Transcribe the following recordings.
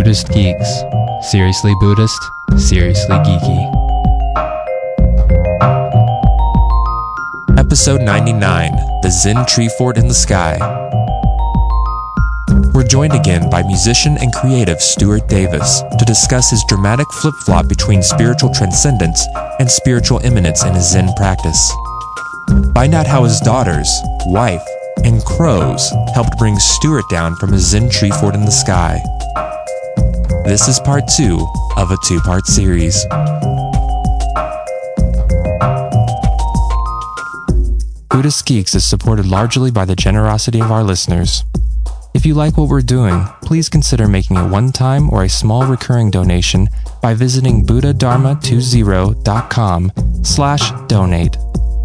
Buddhist Geeks. Seriously Buddhist, seriously geeky. Episode 99, The Zen Tree Fort in the Sky. We're joined again by musician and creative Stuart Davis to discuss his dramatic flip-flop between spiritual transcendence and spiritual immanence in his Zen practice. Find out how his daughters, wife, and crows helped bring Stuart down from his Zen tree fort in the sky. This is part 2 of a 2-part series. Buddhist Geeks is supported largely by the generosity of our listeners. If you like what we're doing, please consider making a one-time or a small recurring donation by visiting buddhadharma20.com/donate.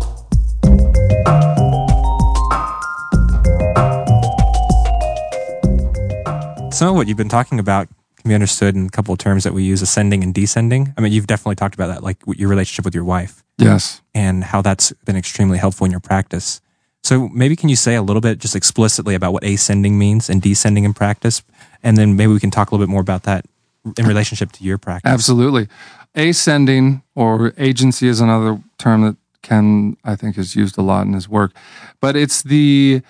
Some of what you've been talking about can be understood in a couple of terms that we use, ascending and descending. I mean, you've definitely talked about that, like your relationship with your wife. Yes. And how that's been extremely helpful in your practice. So maybe can you say a little bit just explicitly about what ascending means and descending in practice? And then maybe we can talk a little bit more about that in relationship to your practice. Absolutely. Ascending, or agency, is another term that Ken, I think, is used a lot in his work. But it's the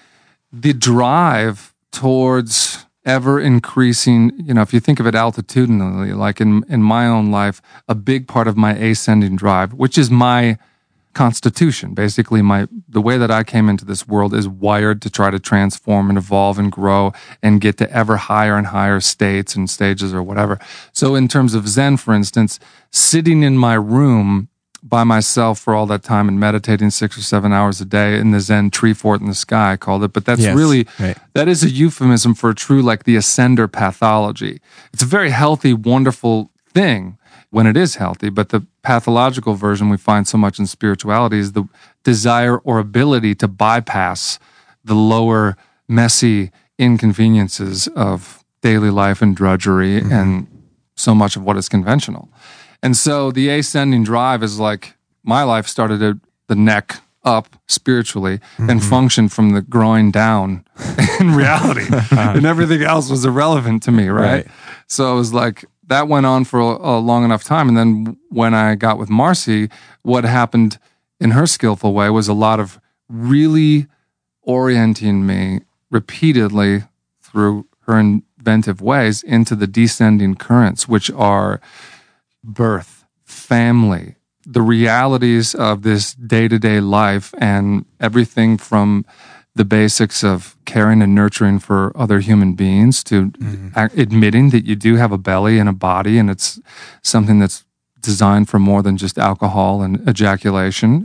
drive towards ever increasing, if you think of it altitudinally, like in my own life, a big part of my ascending drive, which is my constitution. Basically, the way that I came into this world is wired to try to transform and evolve and grow and get to ever higher and higher states and stages or whatever. So in terms of Zen, for instance, sitting in my room by myself for all that time and meditating 6 or 7 hours a day in the Zen tree fort in the sky, I called it. But that's that is a euphemism for true, like the ascender pathology. It's a very healthy, wonderful thing when it is healthy, but the pathological version we find so much in spirituality is the desire or ability to bypass the lower, messy inconveniences of daily life and drudgery and so much of what is conventional. And so the ascending drive is like my life started at the neck up spiritually and functioned from the groin down in reality. And everything else was irrelevant to me, right? So it was like that went on for a long enough time. And then when I got with Marcy, what happened in her skillful way was a lot of really orienting me repeatedly through her inventive ways into the descending currents, which are birth, family, the realities of this day-to-day life, and everything from the basics of caring and nurturing for other human beings to admitting that you do have a belly and a body, and it's something that's designed for more than just alcohol and ejaculation.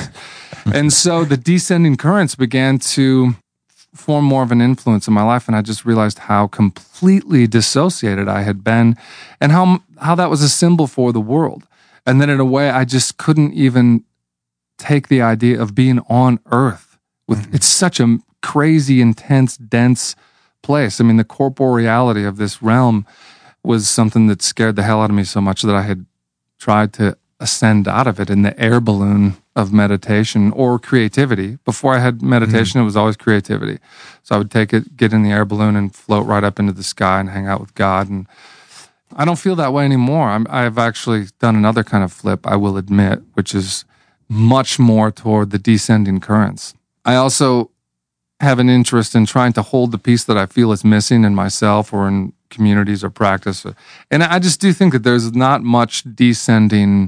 And so the descending currents began to form more of an influence in my life, and I just realized how completely dissociated I had been and how that was a symbol for the world. And then in a way, I just couldn't even take the idea of being on Earth. It's such a crazy, intense, dense place. I mean, the corporeality of this realm was something that scared the hell out of me so much that I had tried to ascend out of it in the air balloon of meditation or creativity. Before I had meditation, it was always creativity. So I would get in the air balloon and float right up into the sky and hang out with God. And I don't feel that way anymore. I've actually done another kind of flip, I will admit, which is much more toward the descending currents. I also have an interest in trying to hold the piece that I feel is missing in myself or in communities or practice. And I just do think that there's not much descending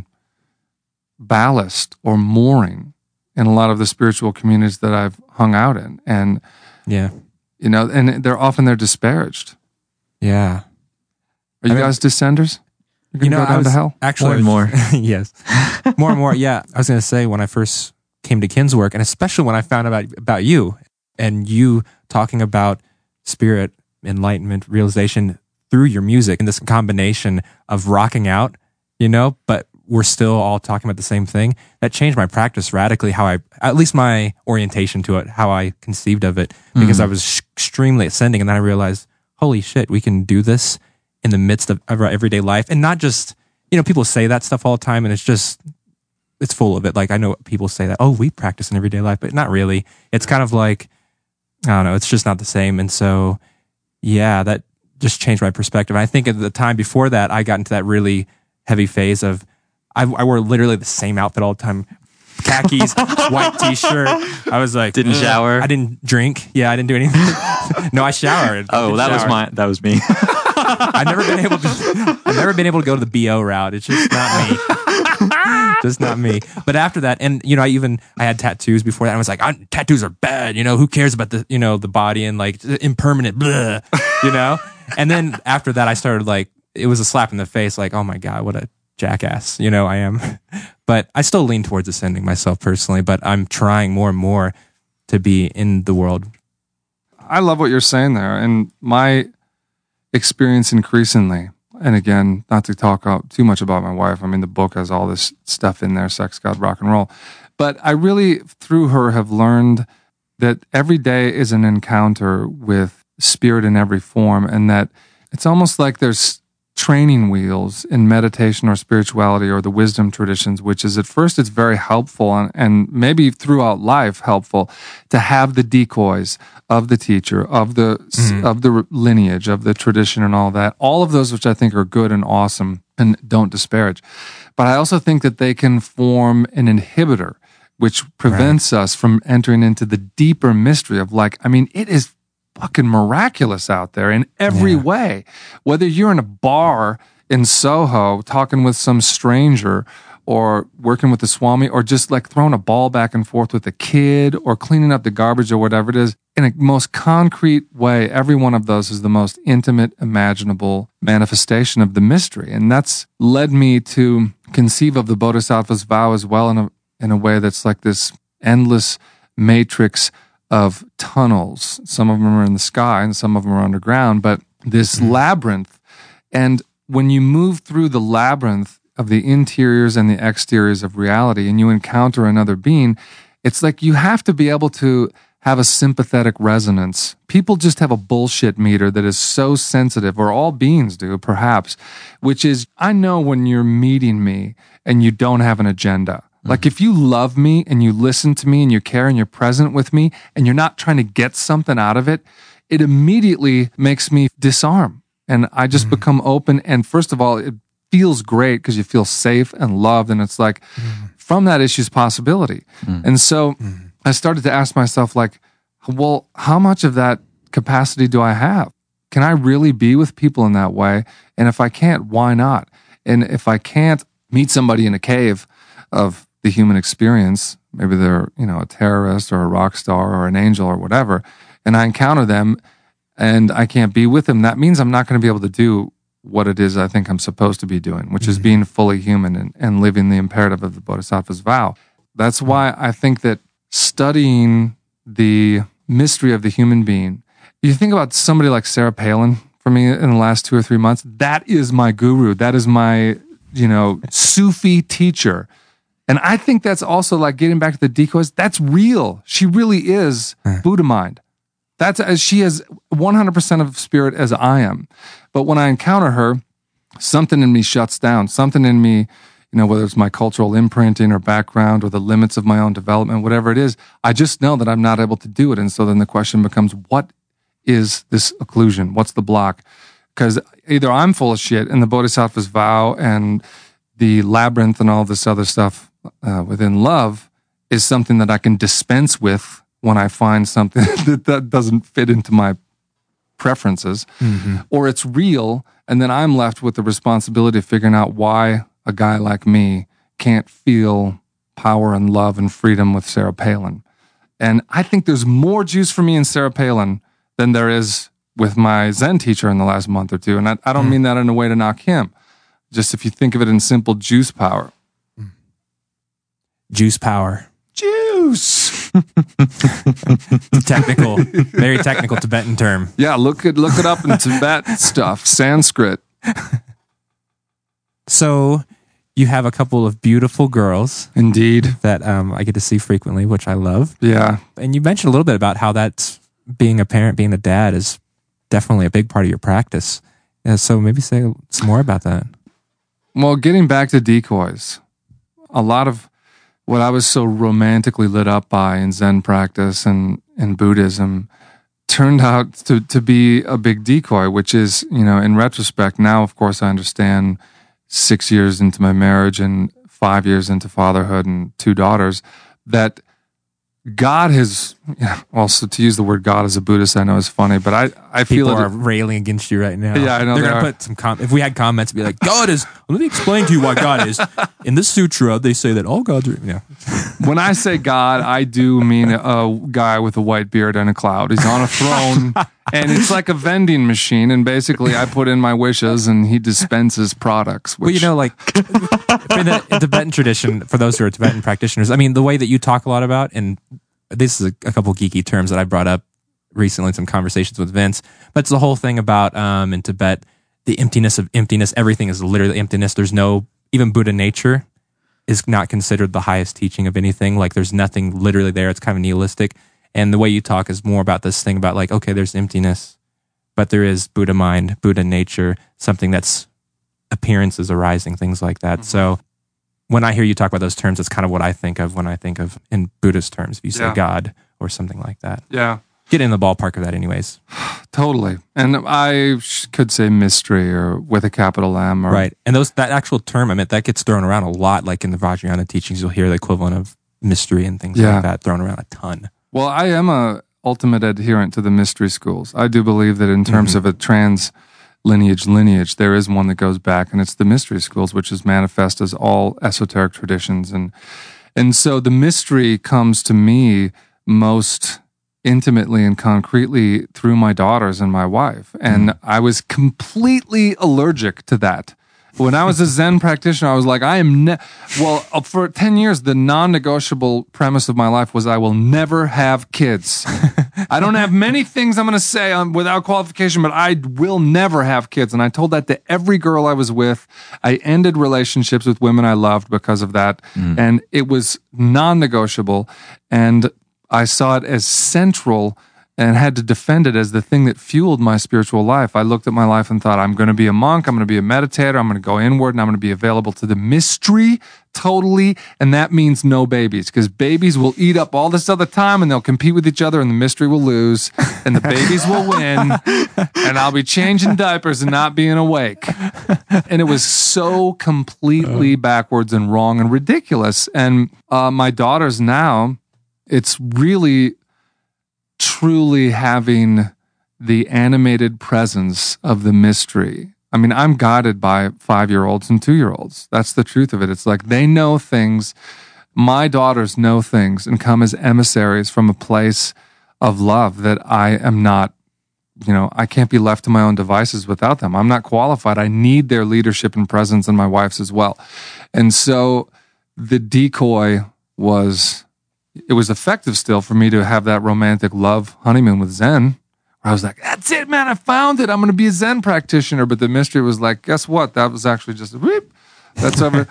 ballast or mooring in a lot of the spiritual communities that I've hung out in. And, and they're disparaged. Yeah. Are you guys descenders? You're going to go down to hell? Actually, more and more. Yes. More and more. Yeah. I was going to say, when I first came to Ken's work, and especially when I found out about you and you talking about spirit, enlightenment, realization through your music, and this combination of rocking out, but we're still all talking about the same thing, that changed my practice radically, at least my orientation to it, how I conceived of it, because I was extremely ascending. And then I realized, holy shit, we can do this in the midst of our everyday life. And not just, people say that stuff all the time, and it's full of it. Like, I know people say that, we practice in everyday life, but not really. It's kind of like, I don't know, it's just not the same. And so, yeah, that just changed my perspective. I think at the time before that, I got into that really heavy phase of I wore literally the same outfit all the time. Khakis, white t-shirt. I was like, Didn't shower. I didn't drink. Yeah, I didn't do anything. No, I showered. Oh, that was me. I've never been able to go to the BO route. It's just not me. Just not me. But after that, and I had tattoos before that. I was like, tattoos are bad. Who cares about the body and like impermanent, blah, And then after that, I started like, it was a slap in the face. Like, oh my God, what a jackass, I am. But I still lean towards ascending myself personally, but I'm trying more and more to be in the world. I love what you're saying there. And my experience increasingly, and again, not to talk too much about my wife. I mean, the book has all this stuff in there, sex, God, rock and roll. But I really, through her, have learned that every day is an encounter with spirit in every form, and that it's almost like there's training wheels in meditation or spirituality or the wisdom traditions, which is at first it's very helpful and maybe throughout life helpful to have the decoys of the teacher, of the lineage, of the tradition and all that. All of those which I think are good and awesome and don't disparage. But I also think that they can form an inhibitor which prevents us from entering into the deeper mystery of it is fucking miraculous out there in every way. Whether you're in a bar in Soho talking with some stranger or working with the Swami or just like throwing a ball back and forth with a kid or cleaning up the garbage or whatever it is, in a most concrete way, every one of those is the most intimate, imaginable manifestation of the mystery. And that's led me to conceive of the Bodhisattva's vow as well in a way that's like this endless matrix of tunnels. Some of them are in the sky and some of them are underground, but this labyrinth. And when you move through the labyrinth of the interiors and the exteriors of reality and you encounter another being, it's like you have to be able to have a sympathetic resonance. People just have a bullshit meter that is so sensitive, or all beings do, perhaps, which is, I know when you're meeting me and you don't have an agenda. Like if you love me and you listen to me and you care and you're present with me and you're not trying to get something out of it, it immediately makes me disarm. And I just become open. And first of all, it feels great because you feel safe and loved. And it's like from that issues possibility. And so I started to ask myself well, how much of that capacity do I have? Can I really be with people in that way? And if I can't, why not? And if I can't meet somebody in a cave of the human experience, maybe they're, a terrorist or a rock star or an angel or whatever, and I encounter them and I can't be with them, that means I'm not going to be able to do what it is I think I'm supposed to be doing, which is being fully human and living the imperative of the Bodhisattva's vow. That's why I think that studying the mystery of the human being, you think about somebody like Sarah Palin for me in the last 2 or 3 months, that is my guru. That is my, Sufi teacher. And I think that's also like getting back to the decoys. That's real. She really is Buddha mind. She has 100% of spirit as I am. But when I encounter her, something in me shuts down. Something in me, whether it's my cultural imprinting or background or the limits of my own development, whatever it is, I just know that I'm not able to do it. And so then the question becomes, what is this occlusion? What's the block? Because either I'm full of shit and the Bodhisattva's vow and the labyrinth and all this other stuff within love is something that I can dispense with when I find something that doesn't fit into my preferences, or it's real, and then I'm left with the responsibility of figuring out why a guy like me can't feel power and love and freedom with Sarah Palin. And I think there's more juice for me in Sarah Palin than there is with my Zen teacher in the last month or two. And I don't mean that in a way to knock him. Just if you think of it in simple juice power. Juice power. Juice. Technical, very technical Tibetan term. Yeah, look it up in Tibet stuff, Sanskrit. So you have a couple of beautiful girls. Indeed. That I get to see frequently, which I love. Yeah. And you mentioned a little bit about how that's being a parent, being a dad is definitely a big part of your practice. So maybe say some more about that. Well, getting back to decoys, a lot of what I was so romantically lit up by in Zen practice and in Buddhism turned out to be a big decoy, which is, in retrospect, now, of course, I understand 6 years into my marriage and 5 years into fatherhood and 2 daughters, that God has, also to use the word God as a Buddhist, I know is funny, but I feel People are railing against you right now. Yeah, I know They're they going to put some if we had comments, be like, God is, let me explain to you what God is. In this sutra, they say that all gods are, When I say God, I do mean a guy with a white beard and a cloud. He's on a throne, and it's like a vending machine, and basically I put in my wishes, and he dispenses products. Well, like in the Tibetan tradition, for those who are Tibetan practitioners, I mean, the way that you talk a lot about, and this is a couple geeky terms that I brought up recently in some conversations with Vince, but it's the whole thing about in Tibet, the emptiness of emptiness. Everything is literally emptiness. There's no, even Buddha nature is not considered the highest teaching of anything. Like there's nothing literally there. It's kind of nihilistic. And the way you talk is more about this thing about like, okay, there's emptiness, but there is Buddha mind, Buddha nature, something that's appearances arising, things like that. So when I hear you talk about those terms, it's kind of what I think of when I think of in Buddhist terms, if you say God or something like that. Yeah. Get in the ballpark of that anyways. Totally. And I could say mystery or with a capital M. Or, right. And that actual term, I mean, that gets thrown around a lot. Like in the Vajrayana teachings, you'll hear the equivalent of mystery and things like that thrown around a ton. Well, I am a ultimate adherent to the mystery schools. I do believe that in terms of a trans lineage, there is one that goes back, and it's the mystery schools, which is manifest as all esoteric traditions. And so the mystery comes to me most intimately and concretely through my daughters and my wife. And I was completely allergic to that. When I was a Zen practitioner, I was like, for 10 years, the non-negotiable premise of my life was I will never have kids. I don't have many things I'm going to say without qualification, but I will never have kids. And I told that to every girl I was with. I ended relationships with women I loved because of that. And it was non-negotiable. And I saw it as central and had to defend it as the thing that fueled my spiritual life. I looked at my life and thought, I'm going to be a monk, I'm going to be a meditator, I'm going to go inward, and I'm going to be available to the mystery totally. And that means no babies, because babies will eat up all this other time and they'll compete with each other and the mystery will lose and the babies will win and I'll be changing diapers and not being awake. And it was so completely backwards and wrong and ridiculous. And my daughters now, it's really truly having the animated presence of the mystery. I mean, I'm guided by 5-year-olds and 2-year-olds. That's the truth of it. It's like they know things. My daughters know things and come as emissaries from a place of love that I am not, I can't be left to my own devices without them. I'm not qualified. I need their leadership and presence, and my wife's as well. And so the decoy was effective still for me to have that romantic love honeymoon with Zen. Where I was like, that's it, man. I found it. I'm going to be a Zen practitioner. But the mystery was like, guess what? That was actually just a whoop. That's over.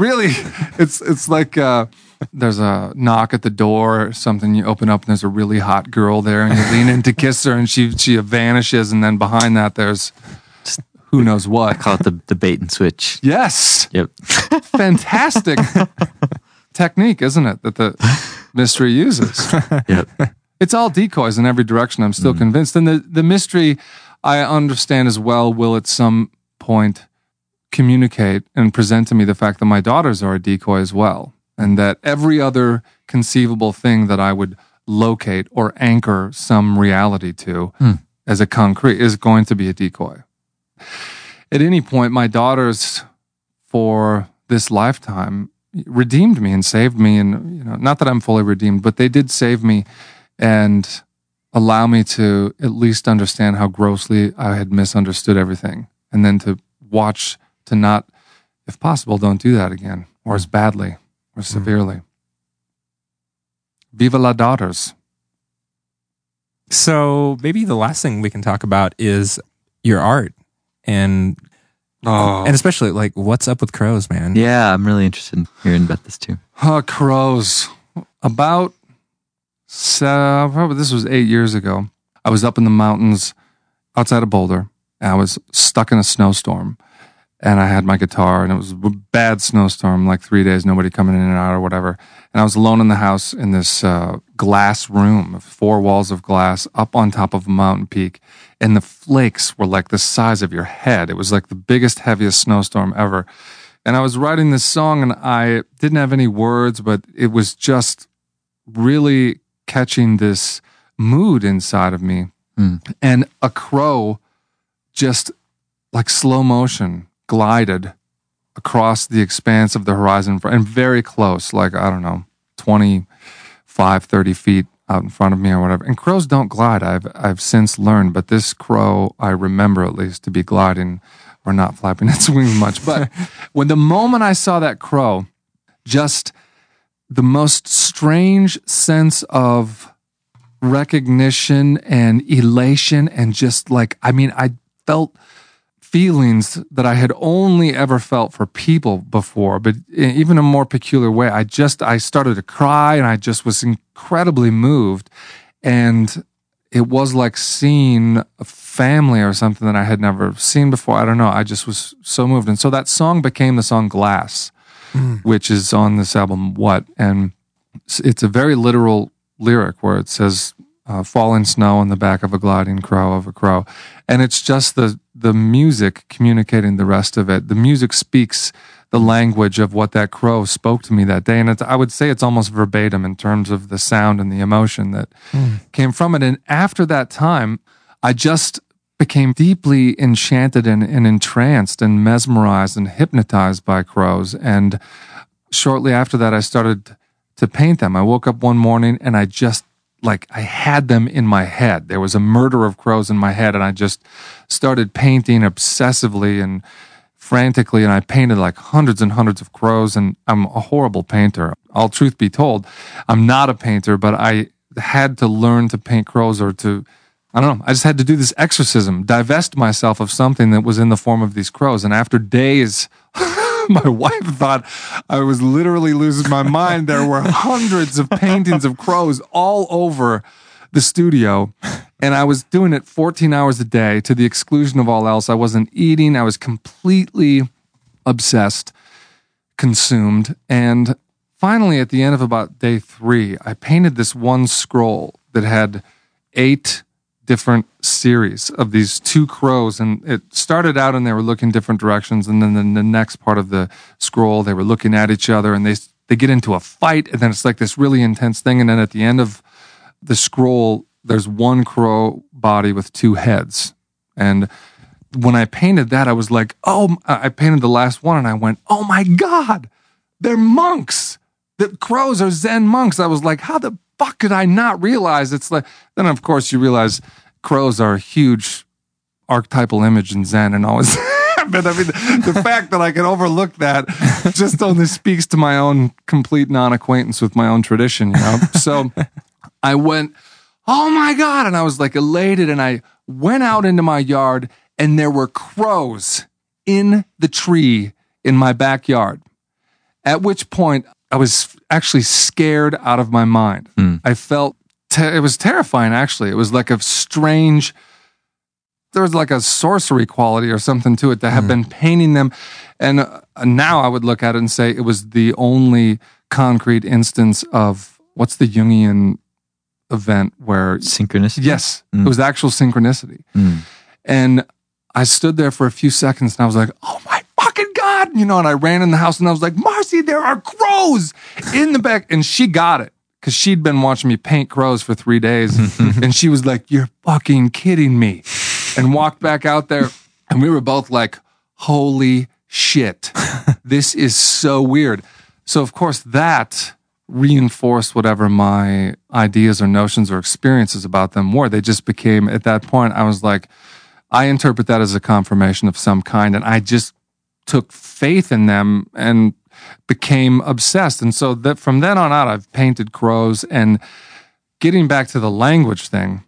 It's like there's a knock at the door or something. You open up and there's a really hot girl there and you lean in to kiss her and she vanishes. And then behind that, there's who knows what. I call it the bait and switch. Yes. Yep. Fantastic technique, isn't it? That the mystery uses. Yep. It's all decoys in every direction. I'm still convinced. And the mystery, I understand as well, will at some point communicate and present to me the fact that my daughters are a decoy as well. And that every other conceivable thing that I would locate or anchor some reality to as a concrete is going to be a decoy. At any point, my daughters, for this lifetime, redeemed me and saved me. And, not that I'm fully redeemed, but they did save me and allow me to at least understand how grossly I had misunderstood everything. And then to watch to not, if possible, don't do that again, or as badly or severely. Viva la daughters. So maybe the last thing we can talk about is your art and especially like what's up with crows, man. Yeah, I'm really interested in hearing about this too. Crows. About probably this was 8 years ago. I was up in the mountains outside of Boulder. And I was stuck in a snowstorm. and I had my guitar, and it was a bad snowstorm, like 3 days, nobody coming in and out or whatever. And I was alone in the house in this glass room, 4 walls of glass, up on top of a mountain peak. And the flakes were like the size of your head. It was like the biggest, heaviest snowstorm ever. And I was writing this song, and I didn't have any words, but it was just really catching this mood inside of me. And a crow, just like slow motion, glided across the expanse of the horizon and very close, like, I don't know, 25, 30 feet out in front of me or whatever. And crows don't glide, I've since learned, but this crow, I remember at least, to be gliding or not flapping its wings much. But when the moment I saw that crow, just the most strange sense of recognition and elation, and just like, I mean, I felt feelings that I had only ever felt for people before, but even a more peculiar way. I started to cry, and I just was incredibly moved. And it was like seeing a family or something that I had never seen before. I don't know. I just was so moved. And so that song became the song Glass, which is on this album, What? And it's a very literal lyric where it says, falling snow on the back of a gliding crow of a crow. And it's just the music communicating the rest of it. The music speaks the language of what that crow spoke to me that day. And I would say it's almost verbatim in terms of the sound and the emotion that came from it. And after that time, I just became deeply enchanted and entranced and mesmerized and hypnotized by crows. And shortly after that, I started to paint them. I woke up one morning, and I just, like, I had them in my head. There was a murder of crows in my head, and I just started painting obsessively and frantically, and I painted like hundreds and hundreds of crows, and I'm a horrible painter. All truth be told, I'm not a painter, but I had to learn to paint crows, or to, I don't know, I just had to do this exorcism, divest myself of something that was in the form of these crows. And after days, my wife thought I was literally losing my mind. There were hundreds of paintings of crows all over the studio, and I was doing it 14 hours a day to the exclusion of all else. I wasn't eating. I was completely obsessed, consumed. And finally, at the end of about day 3, I painted this one scroll that had 8 different series of these 2 crows, and it started out and they were looking different directions, and then the next part of the scroll they were looking at each other, and they get into a fight, and then it's like this really intense thing, and then at the end of the scroll there's one crow body with 2 heads. And when I painted that, I was like, oh, I painted the last one, and I went, oh my God, they're monks. The crows are Zen monks. I was like, how the fuck could I not realize? It's like, then of course you realize crows are a huge archetypal image in Zen, and always. But I mean, the fact that I could overlook that just only speaks to my own complete non-acquaintance with my own tradition, you know? So I went, oh my God, and I was like elated, and I went out into my yard, and there were crows in the tree in my backyard. At which point I was actually scared out of my mind. I felt, it was terrifying, actually. It was like a strange, there was like a sorcery quality or something to it to have been painting them. And now I would look at it and say it was the only concrete instance of, what's the Jungian event where... Synchronicity? Yes, it was actual synchronicity. And I stood there for a few seconds, and I was like, oh my fucking God, you know, and I ran in the house, and I was like, Marcy, there are crows in the back. And she got it, because she'd been watching me paint crows for 3 days. And she was like, you're fucking kidding me. And walked back out there, and we were both like, holy shit, this is so weird. So of course that reinforced whatever my ideas or notions or experiences about them were. They just became, at that point, I was like, I interpret that as a confirmation of some kind, and I just took faith in them and became obsessed. And so that from then on out, I've painted crows. And getting back to the language thing,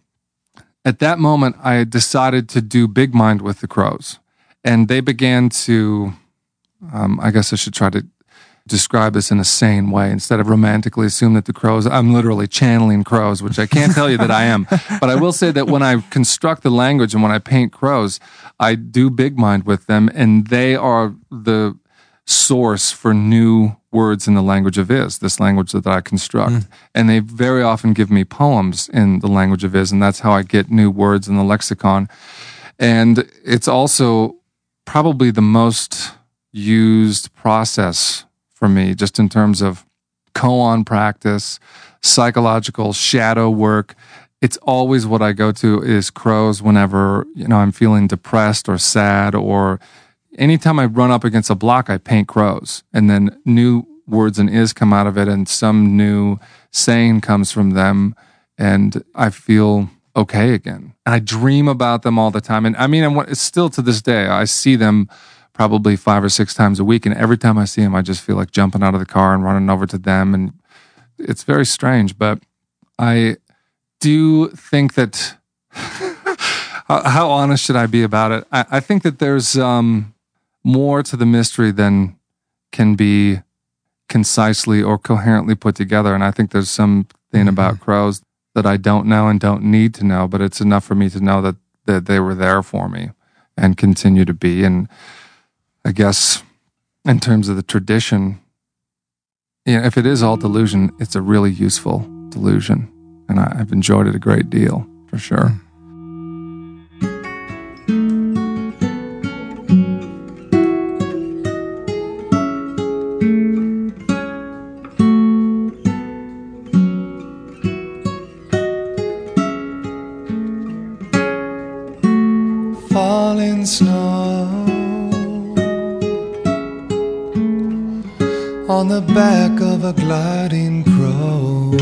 at that moment, I decided to do Big Mind with the crows. And they began to, I guess I should try to describe this in a sane way instead of romantically assume that the crows, I'm literally channeling crows, which I can't tell you that I am. But I will say that when I construct the language and when I paint crows, I do big mind with them, and they are the source for new words in the language of Is, this language that I construct. And they very often give me poems in the language of Is, and that's how I get new words in the lexicon. And it's also probably the most used process for me, just in terms of koan practice, psychological shadow work. It's always what I go to is crows whenever, I'm feeling depressed or sad, or anytime I run up against a block, I paint crows, and then new words and Is come out of it, and some new saying comes from them, and I feel okay again. And I dream about them all the time. And it's still to this day, I see them probably 5 or 6 times a week. And every time I see them, I just feel like jumping out of the car and running over to them. And it's very strange, but I do think that, how honest should I be about it? I think that there's more to the mystery than can be concisely or coherently put together. And I think there's something about crows that I don't know and don't need to know, but it's enough for me to know that they were there for me and continue to be. And I guess in terms of the tradition, if it is all delusion, it's a really useful delusion. And I've enjoyed it a great deal, for sure. Falling snow on the back of a gliding crow,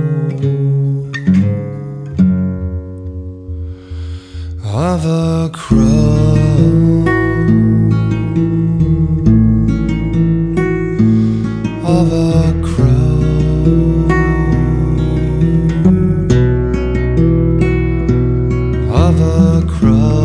of a crow, of a crow, of a crow.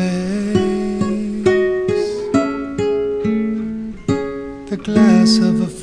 The glass of a